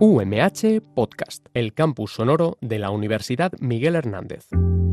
UMH Podcast, el campus sonoro de la Universidad Miguel Hernández.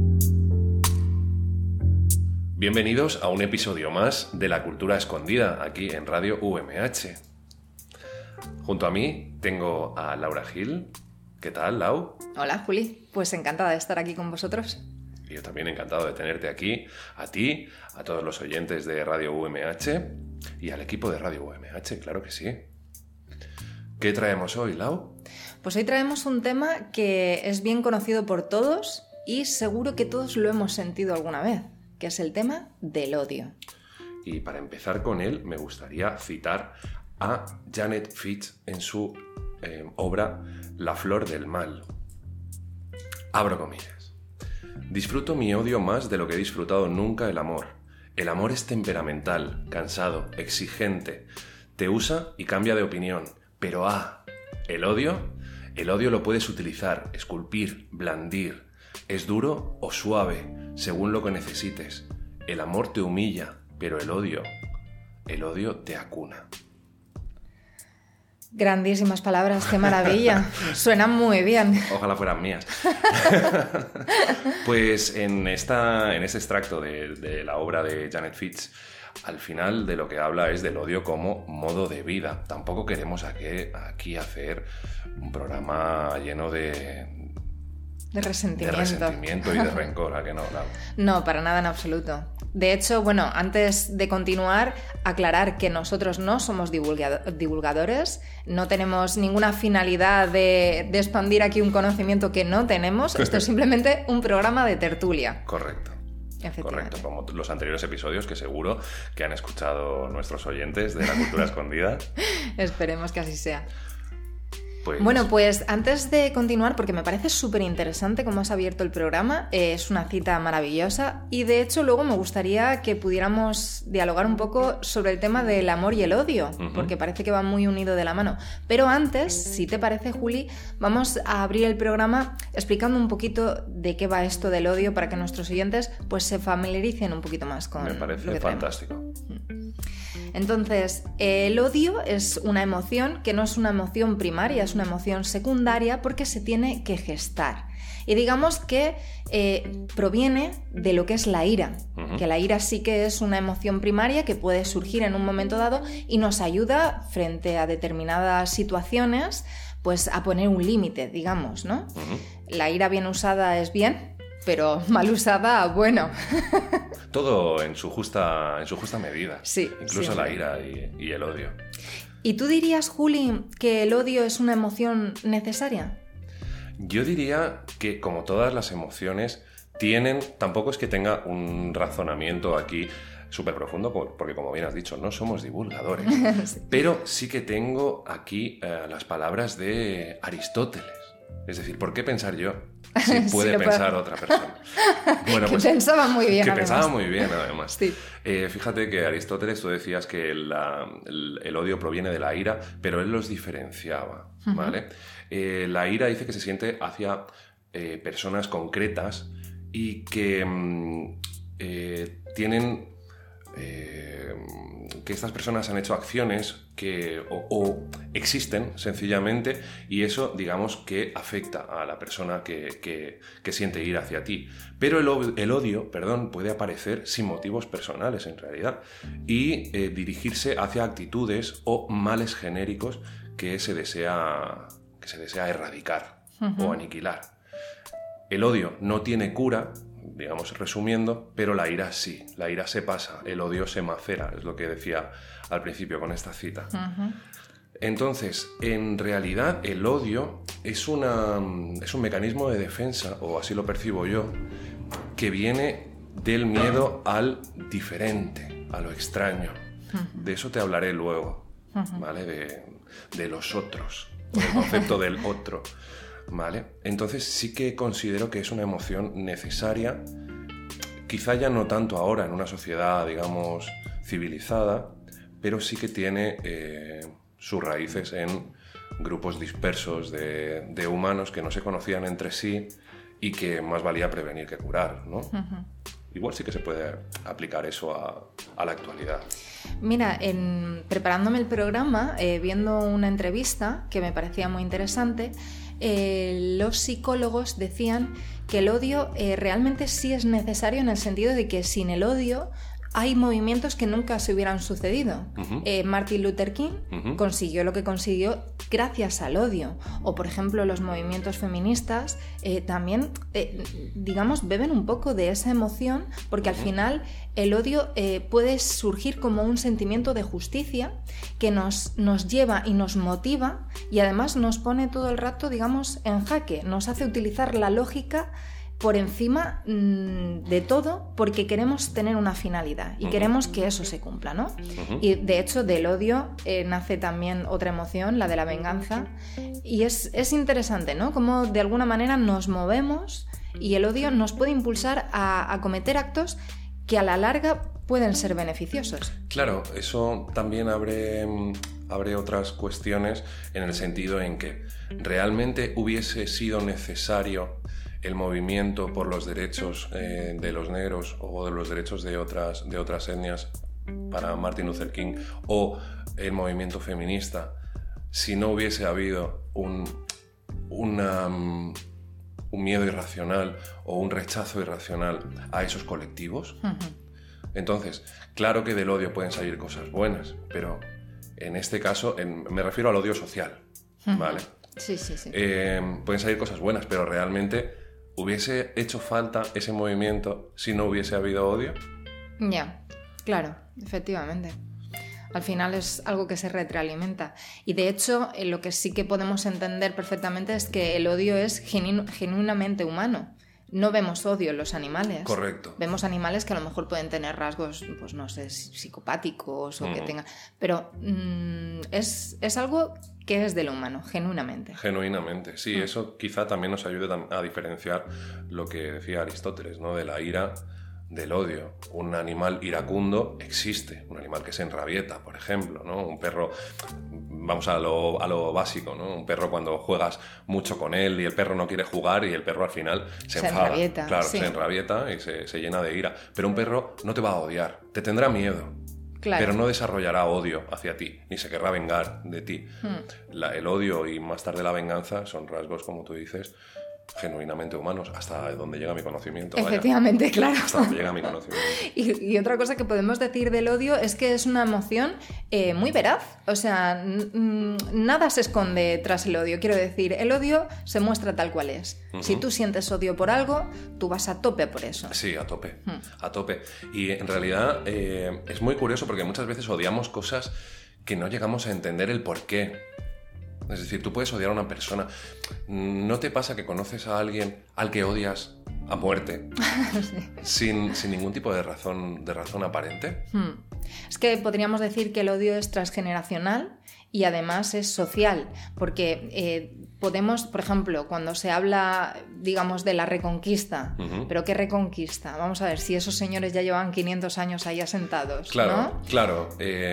Bienvenidos a un episodio más de La Cultura Escondida, aquí en Radio UMH. Junto a mí tengo a Laura Gil. ¿Qué tal, Lau? Hola, Juli. Pues encantada de estar aquí con vosotros. Y yo también encantado de tenerte aquí, a ti, a todos los oyentes de Radio UMH y al equipo de Radio UMH, claro que sí. ¿Qué traemos hoy, Lau? Pues hoy traemos un tema que es bien conocido por todos y seguro que todos lo hemos sentido alguna vez, que es el tema del odio. Y para empezar con él, me gustaría citar a Janet Fitch en su obra La flor del mal. Abro comillas. Disfruto mi odio más de lo que he disfrutado nunca el amor. El amor es temperamental, cansado, exigente. Te usa y cambia de opinión. Pero el odio lo puedes utilizar, esculpir, blandir. Es duro o suave, según lo que necesites. El amor te humilla, pero el odio te acuna. Grandísimas palabras, qué maravilla. Suenan muy bien. Ojalá fueran mías. Pues en este extracto de la obra de Janet Fitch, al final de lo que habla es del odio como modo de vida. Tampoco queremos aquí hacer un programa lleno de resentimiento y de rencor, ¿a que no? No, para nada en absoluto. De hecho, bueno, antes de continuar, aclarar que nosotros no somos divulgadores, no tenemos ninguna finalidad de expandir aquí un conocimiento que no tenemos. Esto es simplemente un programa de tertulia. Correcto. Como los anteriores episodios que seguro que han escuchado nuestros oyentes de La Cultura Escondida. Esperemos que así sea. Bueno, pues antes de continuar, porque me parece súper interesante cómo has abierto el programa, es una cita maravillosa y de hecho luego me gustaría que pudiéramos dialogar un poco sobre el tema del amor y el odio, porque parece que va muy unido de la mano. Pero antes, si te parece, Juli, vamos a abrir el programa explicando un poquito de qué va esto del odio para que nuestros oyentes pues se familiaricen un poquito más con Me parece fantástico. Entonces, el odio es una emoción que no es una emoción primaria, es una emoción secundaria porque se tiene que gestar. Y digamos que proviene de lo que es la ira, que la ira sí que es una emoción primaria que puede surgir en un momento dado y nos ayuda frente a determinadas situaciones pues a poner un límite, digamos, ¿no? La ira bien usada es bien, pero mal usada, bueno. Todo en su justa medida. Sí. Incluso la ira y el odio. ¿Y tú dirías, Juli, que el odio es una emoción necesaria? Yo diría que, como todas las emociones, tampoco es que tenga un razonamiento aquí súper profundo, porque como bien has dicho, no somos divulgadores. Sí. Pero sí que tengo aquí las palabras de Aristóteles. Es decir, ¿por qué pensar yo si puede pensar otra persona? Bueno, pues, que pensaba muy bien. Que pensaba muy bien, además. Sí. Fíjate que Aristóteles, tú decías que el odio proviene de la ira, pero él los diferenciaba, ¿vale? La ira dice que se siente hacia personas concretas y que tienen... que estas personas han hecho acciones o existen sencillamente y eso, digamos, que afecta a la persona que siente ira hacia ti. Pero el odio, puede aparecer sin motivos personales en realidad y dirigirse hacia actitudes o males genéricos que se desea erradicar o aniquilar. El odio no tiene cura, digamos, resumiendo, pero la ira sí, la ira se pasa, el odio se macera, es lo que decía al principio con esta cita. Entonces, en realidad, el odio es un mecanismo de defensa, o así lo percibo yo, que viene del miedo al diferente, a lo extraño. De eso te hablaré luego, ¿vale? De los otros, el concepto del otro. ¿Vale? Entonces sí que considero que es una emoción necesaria, quizá ya no tanto ahora en una sociedad, digamos, civilizada, pero sí que tiene sus raíces en grupos dispersos de humanos que no se conocían entre sí y que más valía prevenir que curar, ¿no? igual sí que se puede aplicar eso a la actualidad. Mira, preparándome el programa, viendo una entrevista que me parecía muy interesante, los psicólogos decían que el odio realmente sí es necesario, en el sentido de que sin el odio hay movimientos que nunca se hubieran sucedido. Martin Luther King consiguió lo que consiguió gracias al odio. O, por ejemplo, los movimientos feministas también, digamos, beben un poco de esa emoción, porque al final el odio puede surgir como un sentimiento de justicia que nos lleva y nos motiva, y además nos pone todo el rato, digamos, en jaque. Nos hace utilizar la lógica por encima de todo, porque queremos tener una finalidad y queremos que eso se cumpla, ¿no? Y de hecho del odio nace también otra emoción, la de la venganza, y es interesante, ¿no? Cómo de alguna manera nos movemos y el odio nos puede impulsar a cometer actos que a la larga pueden ser beneficiosos. Claro, eso también abre otras cuestiones, en el sentido en que realmente hubiese sido necesario el movimiento por los derechos de los negros o de los derechos de otras etnias para Martin Luther King, o el movimiento feminista, si no hubiese habido un miedo irracional o un rechazo irracional a esos colectivos. Entonces, claro que del odio pueden salir cosas buenas, pero en este caso me refiero al odio social, ¿vale? Sí. Pueden salir cosas buenas, pero realmente ¿hubiese hecho falta ese movimiento si no hubiese habido odio? Ya, claro, efectivamente. Al final es algo que se retroalimenta. Y de hecho, lo que sí que podemos entender perfectamente es que el odio es genuinamente humano. No vemos odio en los animales. Correcto. Vemos animales que a lo mejor pueden tener rasgos, pues no sé, psicopáticos o que tengan... Pero es algo que es de lo humano, genuinamente. Genuinamente, sí. Eso quizá también nos ayude a diferenciar lo que decía Aristóteles, ¿no? De la ira del odio. Un animal iracundo existe, un animal que se enrabieta, por ejemplo, ¿no? Un perro, vamos a lo básico, ¿no? Un perro, cuando juegas mucho con él y el perro no quiere jugar, y el perro al final se enfada. Enrabieta, claro, sí. Se enrabieta y se llena de ira. Pero un perro no te va a odiar, te tendrá miedo. Claro. Pero no desarrollará odio hacia ti, ni se querrá vengar de ti. El odio y más tarde la venganza son rasgos, como tú dices, genuinamente humanos, hasta donde llega mi conocimiento. Efectivamente, vaya. Claro. Hasta donde llega mi conocimiento. Y otra cosa que podemos decir del odio es que es una emoción muy veraz. O sea, nada se esconde tras el odio. Quiero decir, el odio se muestra tal cual es. Si tú sientes odio por algo, tú vas a tope por eso. Sí, a tope. A tope. Y en realidad es muy curioso, porque muchas veces odiamos cosas que no llegamos a entender el porqué. Es decir, tú puedes odiar a una persona. ¿No te pasa que conoces a alguien al que odias a muerte? Sí. sin ningún tipo de razón aparente. Es que podríamos decir que el odio es transgeneracional y además es social, porque podemos, por ejemplo, cuando se habla, digamos, de la reconquista, ¿pero qué reconquista? Vamos a ver, si esos señores ya llevan 500 años ahí asentados, claro, ¿no? Claro.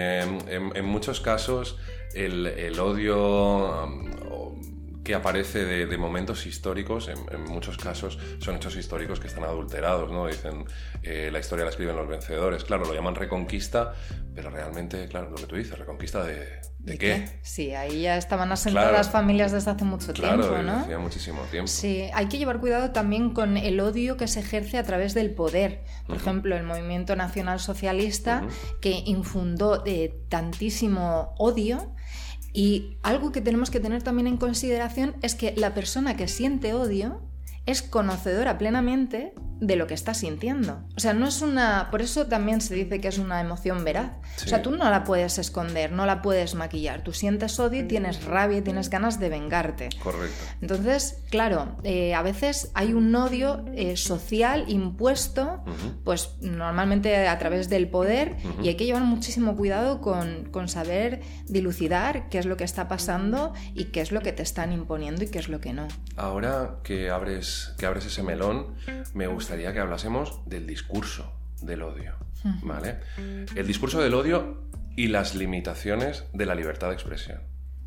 En muchos casos el odio que aparece de momentos históricos, en muchos casos son hechos históricos que están adulterados, ¿no? Dicen, la historia la escriben los vencedores. Claro, lo llaman reconquista, pero realmente, claro, lo que tú dices, ¿reconquista de qué? Sí, ahí ya estaban asentadas familias desde hace mucho tiempo, ¿no? Claro, hacía muchísimo tiempo. Sí, hay que llevar cuidado también con el odio que se ejerce a través del poder. Por ejemplo, el movimiento nacional socialista, que infundó tantísimo odio. Y algo que tenemos que tener también en consideración es que la persona que siente odio es conocedora plenamente de lo que está sintiendo. O sea, no es una... Por eso también se dice que es una emoción veraz. Sí. O sea, tú no la puedes esconder, no la puedes maquillar. Tú sientes odio y tienes rabia y tienes ganas de vengarte. Correcto. Entonces, claro, a veces hay un odio social impuesto, pues normalmente a través del poder, y hay que llevar muchísimo cuidado con saber dilucidar qué es lo que está pasando y qué es lo que te están imponiendo y qué es lo que no. Ahora que abres ese melón, me gustaría que hablásemos del discurso del odio, ¿vale? El discurso del odio y las limitaciones de la libertad de expresión,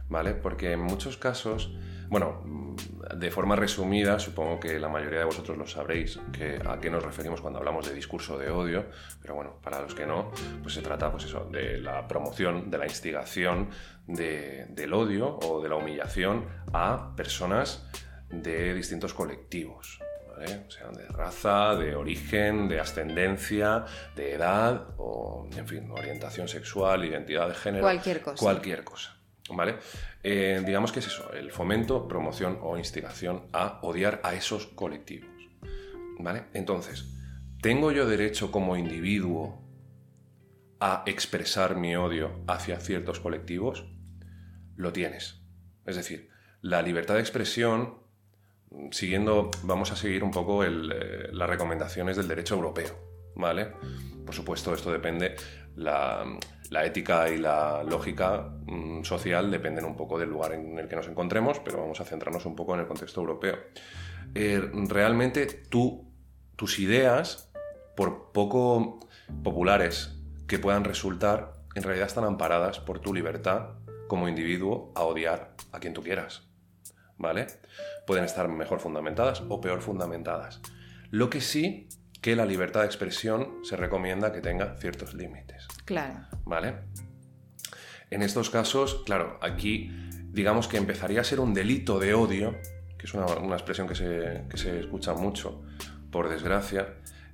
¿vale? Porque en muchos casos, bueno, de forma resumida, supongo que la mayoría de vosotros lo sabréis, a qué nos referimos cuando hablamos de discurso de odio, pero bueno, para los que no, pues se trata, pues eso, de la promoción, de la instigación del odio o de la humillación a personas de distintos colectivos, ¿vale? O sea, de raza, de origen, de ascendencia, de edad o, en fin, orientación sexual, identidad de género. Cualquier cosa. ¿Vale? Digamos que es eso, el fomento, promoción o instigación a odiar a esos colectivos. ¿Vale? Entonces, ¿tengo yo derecho como individuo a expresar mi odio hacia ciertos colectivos? Lo tienes. Es decir, la libertad de expresión, vamos a seguir un poco las recomendaciones del derecho europeo, ¿vale? Por supuesto, esto depende, la ética y la lógica social dependen un poco del lugar en el que nos encontremos, pero vamos a centrarnos un poco en el contexto europeo. Realmente tus ideas, por poco populares que puedan resultar, en realidad están amparadas por tu libertad como individuo a odiar a quien tú quieras, ¿vale? Pueden estar mejor fundamentadas o peor fundamentadas. Lo que sí que la libertad de expresión se recomienda que tenga ciertos límites. Claro. ¿Vale? En estos casos, claro, aquí digamos que empezaría a ser un delito de odio, que es una expresión que se escucha mucho, por desgracia.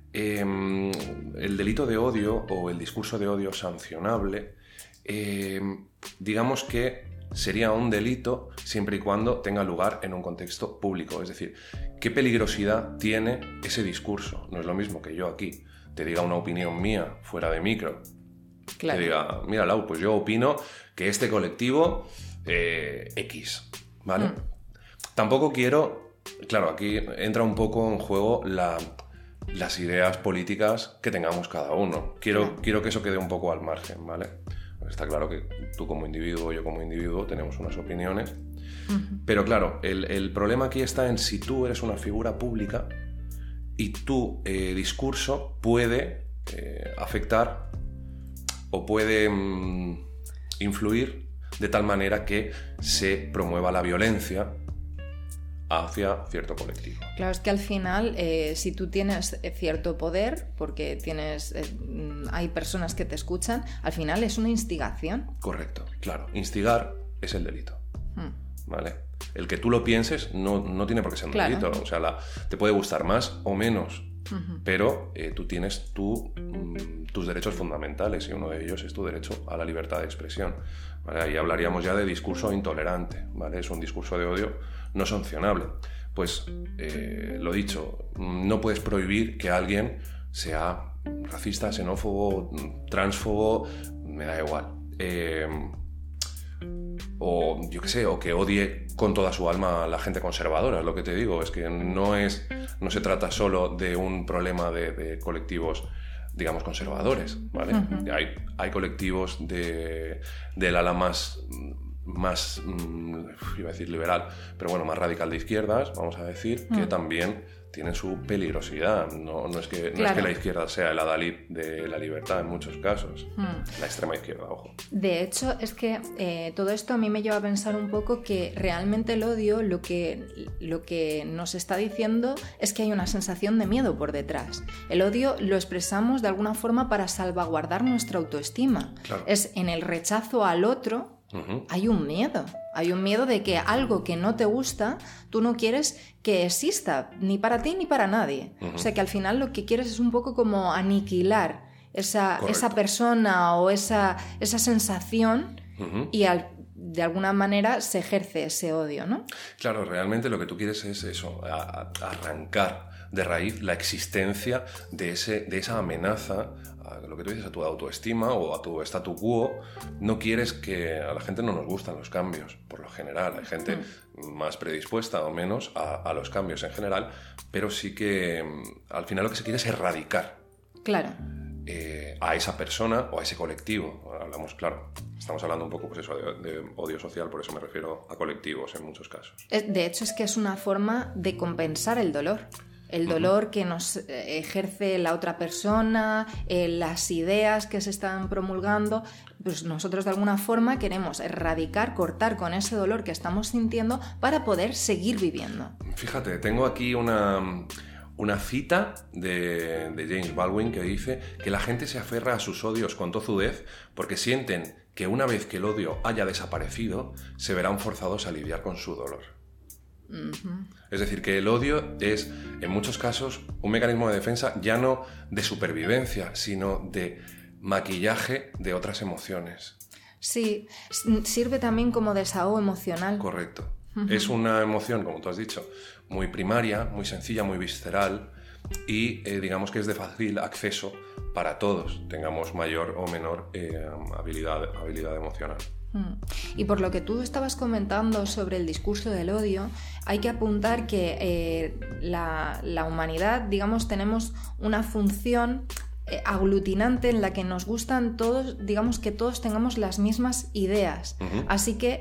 El delito de odio o el discurso de odio sancionable, digamos que sería un delito siempre y cuando tenga lugar en un contexto público. Es decir, ¿qué peligrosidad tiene ese discurso? No es lo mismo que yo aquí te diga una opinión mía fuera de micro. Claro. Te diga, mira, Lau, pues yo opino que este colectivo X, ¿vale? Tampoco quiero... Claro, aquí entra un poco en juego las ideas políticas que tengamos cada uno. Quiero que eso quede un poco al margen, ¿vale? Está claro que tú como individuo, yo como individuo, tenemos unas opiniones. Pero claro, el problema aquí está en si tú eres una figura pública y tu discurso puede afectar o puede influir de tal manera que se promueva la violencia hacia cierto colectivo. Claro, es que al final, si tú tienes cierto poder, porque hay personas que te escuchan, al final es una instigación. Correcto, claro. Instigar es el delito. ¿Vale? El que tú lo pienses no tiene por qué ser un delito. O sea, te puede gustar más o menos, pero tú tienes tus derechos fundamentales y uno de ellos es tu derecho a la libertad de expresión. ¿Vale? Ahí hablaríamos ya de discurso intolerante, ¿vale? Es un discurso de odio no sancionable. Pues, lo dicho, no puedes prohibir que alguien sea racista, xenófobo, transfobo, me da igual. O yo qué sé, o que odie con toda su alma a la gente conservadora, es lo que te digo. Es que no se trata solo de un problema de colectivos, digamos, conservadores, ¿vale? Hay colectivos del ala más iba a decir liberal, pero bueno, más radical de izquierdas, vamos a decir, que también tienen su peligrosidad. No es que la izquierda sea el adalid de la libertad en muchos casos. La extrema izquierda, ojo. De hecho, es que todo esto a mí me lleva a pensar un poco que realmente el odio lo que nos está diciendo es que hay una sensación de miedo por detrás. El odio lo expresamos de alguna forma para salvaguardar nuestra autoestima. Claro. Es en el rechazo al otro. Hay un miedo de que algo que no te gusta, tú no quieres que exista, ni para ti ni para nadie. O sea que al final lo que quieres es un poco como aniquilar esa persona o esa sensación y de alguna manera se ejerce ese odio, ¿no? Claro, realmente lo que tú quieres es eso, arrancar de raíz la existencia de esa amenaza a lo que tú dices, a tu autoestima o a tu statu quo. No quieres que a la gente no nos gustan los cambios, por lo general. Hay gente más predispuesta o menos a los cambios en general, pero sí que al final lo que se quiere es erradicar. Claro. A esa persona o a ese colectivo. Estamos hablando un poco pues eso, de odio social, por eso me refiero a colectivos en muchos casos. De hecho, es que es una forma de compensar el dolor. El dolor que nos ejerce la otra persona, las ideas que se están promulgando, pues nosotros de alguna forma queremos erradicar, cortar con ese dolor que estamos sintiendo para poder seguir viviendo. Fíjate, tengo aquí una cita de James Baldwin que dice que la gente se aferra a sus odios con tozudez porque sienten que una vez que el odio haya desaparecido, se verán forzados a lidiar con su dolor. Uh-huh. Es decir, que el odio es, en muchos casos, un mecanismo de defensa ya no de supervivencia, sino de maquillaje de otras emociones. Sí, sirve también como desahogo emocional. Correcto. Uh-huh. Es una emoción, como tú has dicho, muy primaria, muy sencilla, muy visceral y digamos que es de fácil acceso para todos, tengamos mayor o menor habilidad emocional. Y por lo que tú estabas comentando sobre el discurso del odio, hay que apuntar que la humanidad, digamos, tenemos una función aglutinante en la que nos gustan todos, digamos que todos tengamos las mismas ideas. Uh-huh. Así que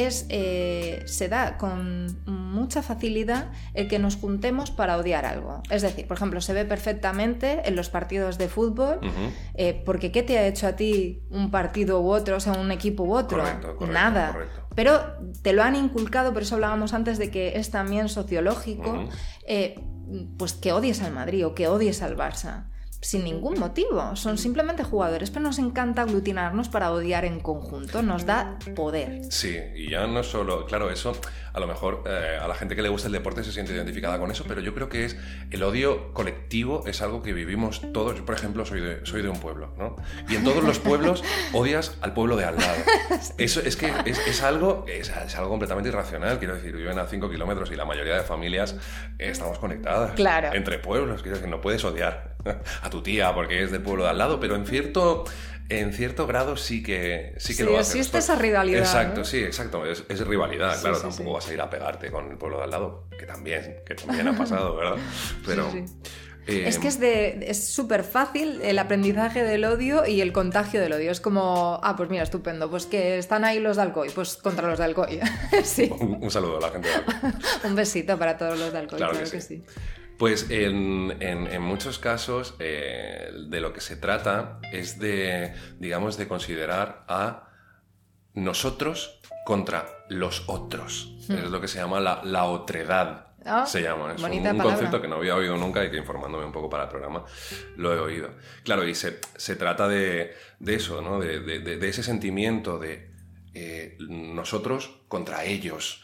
se da con mucha facilidad el que nos juntemos para odiar algo. Es decir, por ejemplo, se ve perfectamente en los partidos de fútbol, uh-huh. Porque ¿qué te ha hecho a ti un partido u otro, o sea, un equipo u otro? Correcto, nada. Correcto. Pero te lo han inculcado, por eso hablábamos antes de que es también sociológico, uh-huh. Pues que odies al Madrid o que odies al Barça. Sin ningún motivo, son simplemente jugadores, pero nos encanta aglutinarnos para odiar en conjunto, nos da poder. Sí, y ya no solo, claro, eso a lo mejor a la gente que le gusta el deporte se siente identificada con eso, pero yo creo que es el odio colectivo, es algo que vivimos todos. Yo, por ejemplo, soy de un pueblo, ¿no? Y en todos los pueblos odias al pueblo de al lado. Eso es que es algo completamente irracional, quiero decir, viven a 5 kilómetros y la mayoría de familias estamos conectadas. Claro. Entre pueblos, quiero decir, no puedes odiar a tu tía porque es del pueblo de al lado, pero en cierto grado sí que lo hace. Existe esa rivalidad. Exacto, ¿no? Sí, exacto. Es rivalidad, sí, claro. Sí, tampoco sí. vas a ir a pegarte con el pueblo de al lado, que también ha pasado, ¿verdad? Pero sí. Es que es súper fácil el aprendizaje del odio y el contagio del odio. Es como, pues mira, estupendo, pues que están ahí los de Alcoy, pues contra los de Alcoy. Sí. Un saludo a la gente de Alcoy. Un besito para todos los de Alcoy, claro que sí. Pues en muchos casos de lo que se trata es de, digamos, de considerar a nosotros contra los otros. Es lo que se llama la otredad. Se llama. Es un concepto que no había oído nunca y que informándome un poco para el programa lo he oído. Claro, y se trata de eso, ¿no? De ese sentimiento de nosotros contra ellos.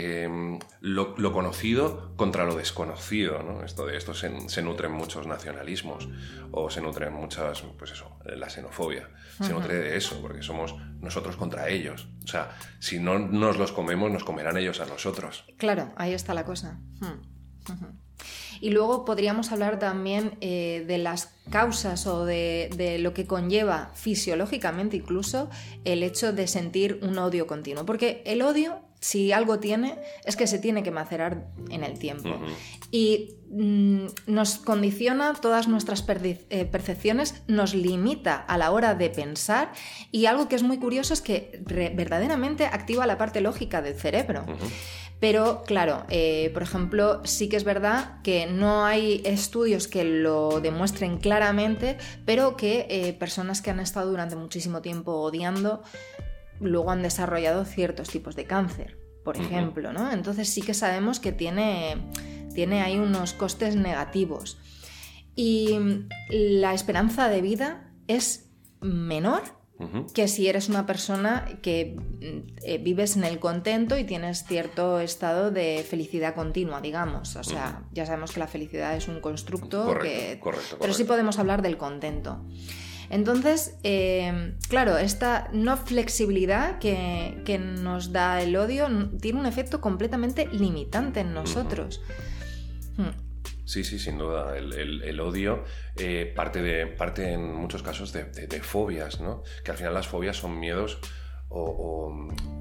Lo conocido contra lo desconocido, ¿no? De esto se nutren muchos nacionalismos o se nutren muchas, pues eso, la xenofobia. Uh-huh. Se nutre de eso, porque somos nosotros contra ellos. O sea, si no nos los comemos, nos comerán ellos a nosotros. Claro, ahí está la cosa. Uh-huh. Y luego podríamos hablar también de las causas o de lo que conlleva fisiológicamente incluso el hecho de sentir un odio continuo. Porque el odio, si algo tiene, es que se tiene que macerar en el tiempo. Uh-huh. Y nos condiciona todas nuestras percepciones, nos limita a la hora de pensar, y algo que es muy curioso es que verdaderamente activa la parte lógica del cerebro. Uh-huh. Pero, claro, por ejemplo, sí que es verdad que no hay estudios que lo demuestren claramente, pero que personas que han estado durante muchísimo tiempo odiando luego han desarrollado ciertos tipos de cáncer, por ejemplo, ¿no? Entonces sí que sabemos que tiene ahí unos costes negativos. Y la esperanza de vida es menor que si eres una persona que vives en el contento y tienes cierto estado de felicidad continua, digamos. O sea, ya sabemos que la felicidad es un constructo correcto. Pero sí podemos hablar del contento. Entonces, claro, esta no flexibilidad que nos da el odio tiene un efecto completamente limitante en nosotros. Sí, sin duda. El odio parte en muchos casos de fobias, ¿no? Que al final las fobias son miedos o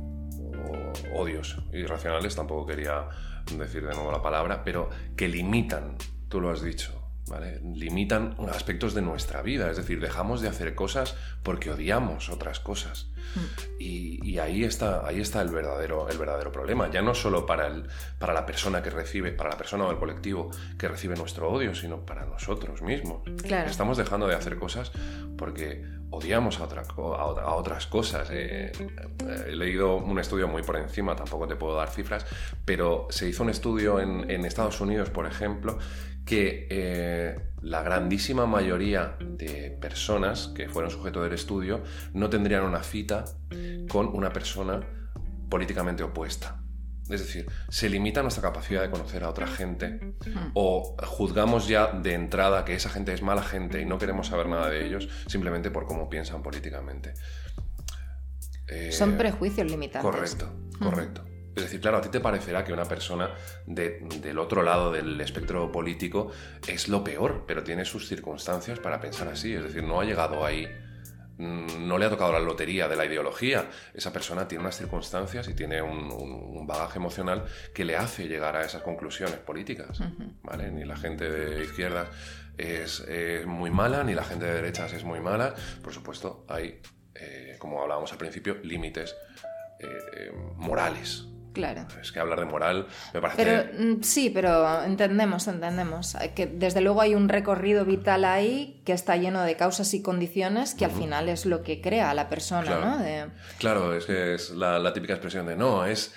odios irracionales, tampoco quería decir de nuevo la palabra, pero que limitan, tú lo has dicho, ¿vale? Limitan aspectos de nuestra vida, es decir, dejamos de hacer cosas porque odiamos otras cosas. Y Y ahí está el verdadero problema. Ya no solo para la persona que recibe, para la persona o el colectivo que recibe nuestro odio, sino para nosotros mismos. Claro. Estamos dejando de hacer cosas porque odiamos a otras cosas. He leído un estudio muy por encima, tampoco te puedo dar cifras, pero se hizo un estudio en Estados Unidos, por ejemplo, que la grandísima mayoría de personas que fueron sujeto del estudio no tendrían una cita con una persona políticamente opuesta. Es decir, se limita nuestra capacidad de conocer a otra gente o juzgamos ya de entrada que esa gente es mala gente y no queremos saber nada de ellos simplemente por cómo piensan políticamente. Son prejuicios limitantes. Correcto. Es decir, claro, a ti te parecerá que una persona del otro lado del espectro político es lo peor, pero tiene sus circunstancias para pensar así. Es decir, no ha llegado ahí, no le ha tocado la lotería de la ideología. Esa persona tiene unas circunstancias y tiene un bagaje emocional que le hace llegar a esas conclusiones políticas. ¿Vale? Ni la gente de izquierdas es muy mala, ni la gente de derechas es muy mala. Por supuesto, hay, como hablábamos al principio, límites morales. Claro. Es que hablar de moral me parece... Pero, sí, pero entendemos. Que desde luego hay un recorrido vital ahí que está lleno de causas y condiciones que al final es lo que crea a la persona, claro. ¿no? Claro, es que es la típica expresión de no, es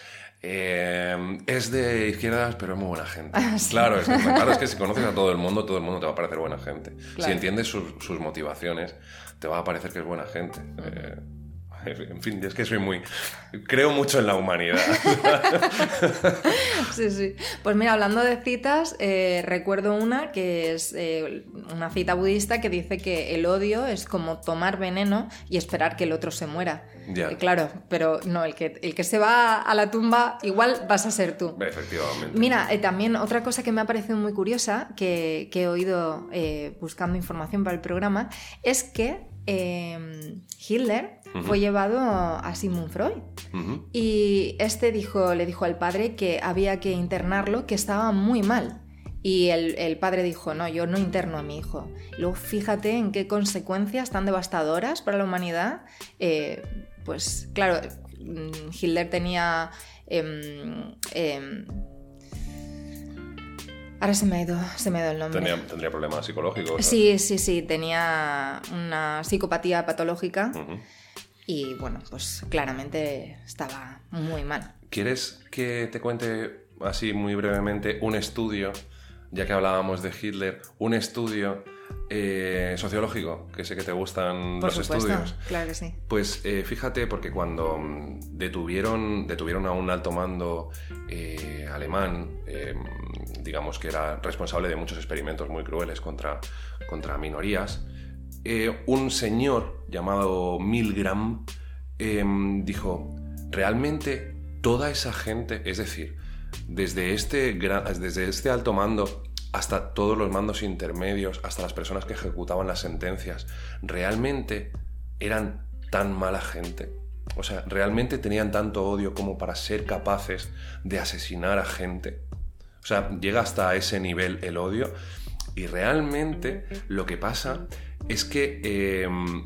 de izquierdas, pero es muy buena gente. Sí. Claro, es que si conoces a todo el mundo te va a parecer buena gente. Claro. Si entiendes sus motivaciones, te va a parecer que es buena gente. En fin, es que creo mucho en la humanidad. Sí. Pues mira, hablando de citas, recuerdo una que es una cita budista que dice que el odio es como tomar veneno y esperar que el otro se muera. Ya. Claro, pero no, el que se va a la tumba igual vas a ser tú. Efectivamente. Mira, también otra cosa que me ha parecido muy curiosa, que he oído buscando información para el programa, es que Hitler fue llevado a Sigmund Freud y le dijo al padre que había que internarlo, que estaba muy mal. Y el padre dijo, no, yo no interno a mi hijo. Luego fíjate en qué consecuencias tan devastadoras para la humanidad. Pues claro, Hitler tenía... Ahora se me ha ido el nombre. Tendría problemas psicológicos. Sí, tenía una psicopatía patológica y bueno, pues claramente estaba muy mal. ¿Quieres que te cuente así muy brevemente un estudio, ya que hablábamos de Hitler, un estudio sociológico, que sé que te gustan Por los supuesto, estudios? claro que sí. Pues fíjate, porque cuando detuvieron a un alto mando alemán, digamos que era responsable de muchos experimentos muy crueles contra minorías, un señor llamado Milgram dijo, realmente toda esa gente, es decir, desde este alto mando hasta todos los mandos intermedios, hasta las personas que ejecutaban las sentencias, realmente eran tan mala gente. O sea, realmente tenían tanto odio como para ser capaces de asesinar a gente. O sea, llega hasta ese nivel el odio. Y realmente lo que pasa es que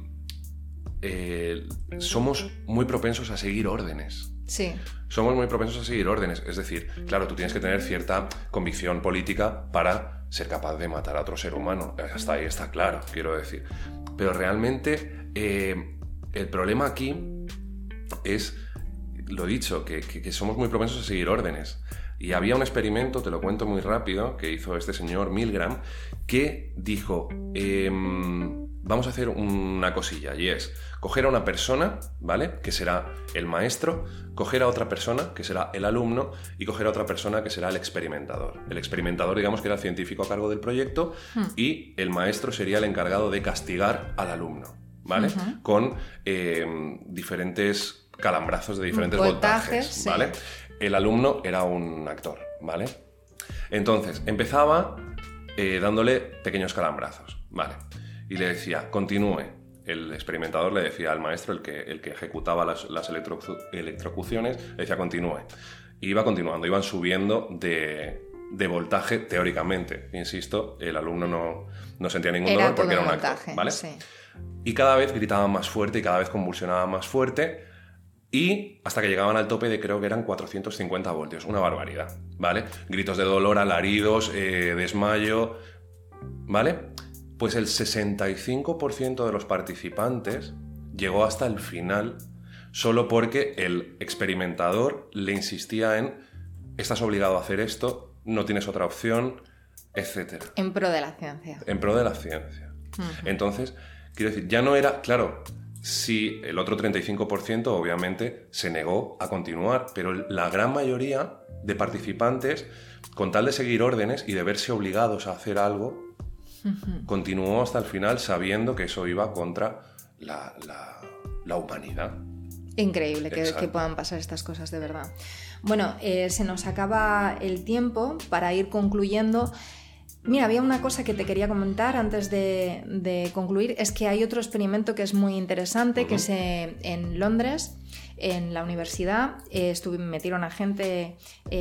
somos muy propensos a seguir órdenes. Sí. Somos muy propensos a seguir órdenes. Es decir, claro, tú tienes que tener cierta convicción política para ser capaz de matar a otro ser humano. Hasta ahí está claro, quiero decir. Pero realmente el problema aquí es, lo dicho, que somos muy propensos a seguir órdenes. Y había un experimento, te lo cuento muy rápido, que hizo este señor Milgram, que dijo, vamos a hacer una cosilla, y es coger a una persona, ¿vale?, que será el maestro, coger a otra persona, que será el alumno, y coger a otra persona, que será el experimentador. El experimentador, digamos, que era el científico a cargo del proyecto, y el maestro sería el encargado de castigar al alumno, ¿vale? Con diferentes calambrazos de diferentes voltajes, ¿vale? Sí. El alumno era un actor, ¿vale? Entonces, empezaba dándole pequeños calambrazos, ¿vale? Y le decía, continúe. El experimentador le decía al maestro, el que ejecutaba las electrocuciones, le decía, continúe. Y iba continuando, iban subiendo de voltaje teóricamente. Insisto, el alumno no sentía ningún dolor porque era un actor, ¿vale? Sí. Y cada vez gritaban más fuerte y cada vez convulsionaban más fuerte. y hasta que llegaban al tope de, creo que eran 450 voltios, una barbaridad, ¿vale? Gritos de dolor, alaridos, desmayo, ¿vale? Pues el 65% de los participantes llegó hasta el final solo porque el experimentador le insistía en estás obligado a hacer esto, no tienes otra opción, etc. En pro de la ciencia. En pro de la ciencia. Entonces, quiero decir, ya no era, claro, si el otro 35% obviamente se negó a continuar, pero la gran mayoría de participantes, con tal de seguir órdenes y de verse obligados a hacer algo, continuó hasta el final sabiendo que eso iba contra la humanidad. Increíble que puedan pasar estas cosas, de verdad. Bueno, se nos acaba el tiempo para ir concluyendo. Mira, había una cosa que te quería comentar antes de concluir, es que hay otro experimento que es muy interesante, que es en Londres, en la universidad, metieron a gente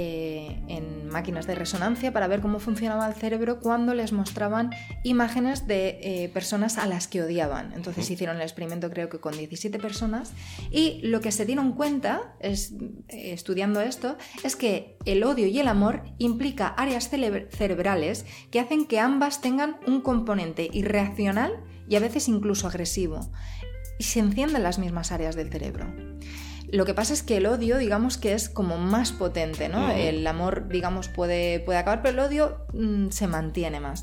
en máquinas de resonancia para ver cómo funcionaba el cerebro cuando les mostraban imágenes de personas a las que odiaban. Entonces hicieron el experimento, creo que con 17 personas, y lo que se dieron cuenta, estudiando esto, es que el odio y el amor implica áreas cerebrales que hacen que ambas tengan un componente irracional y a veces incluso agresivo, y se encienden las mismas áreas del cerebro. Lo que pasa es que el odio, digamos que es como más potente, ¿no? El amor, digamos, puede acabar, pero el odio se mantiene más.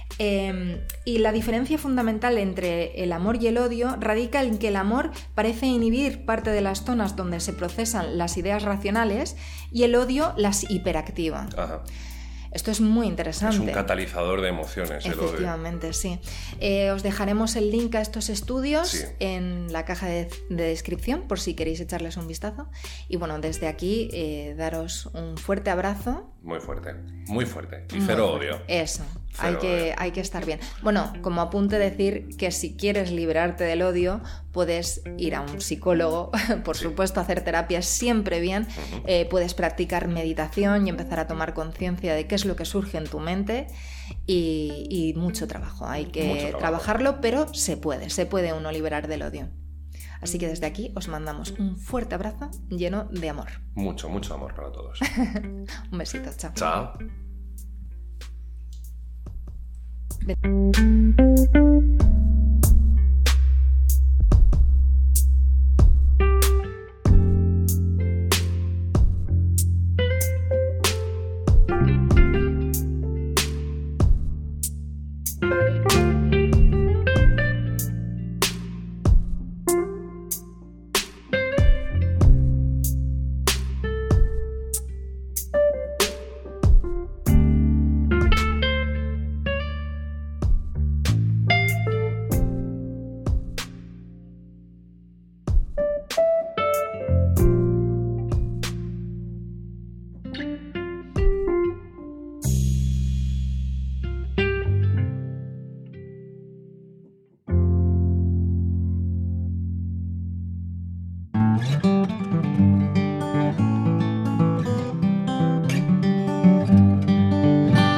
Y la diferencia fundamental entre el amor y el odio radica en que el amor parece inhibir parte de las zonas donde se procesan las ideas racionales y el odio las hiperactiva. Ajá. Esto es muy interesante. Es un catalizador de emociones. Efectivamente, sí. Os dejaremos el link a estos estudios en la caja de descripción por si queréis echarles un vistazo. Y bueno, desde aquí daros un fuerte abrazo. Muy fuerte, muy fuerte. Y cero odio. Eso, hay que estar bien. Bueno, como apunte decir que si quieres liberarte del odio, puedes ir a un psicólogo, por supuesto, hacer terapia siempre bien. Puedes practicar meditación y empezar a tomar conciencia de qué es lo que surge en tu mente y mucho trabajo. Hay que trabajarlo, pero se puede uno liberar del odio. Así que desde aquí os mandamos un fuerte abrazo lleno de amor. Mucho, mucho amor para todos. Un besito, chao. Chao.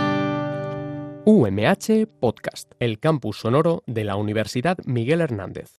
UMH Podcast, el campus sonoro de la Universidad Miguel Hernández.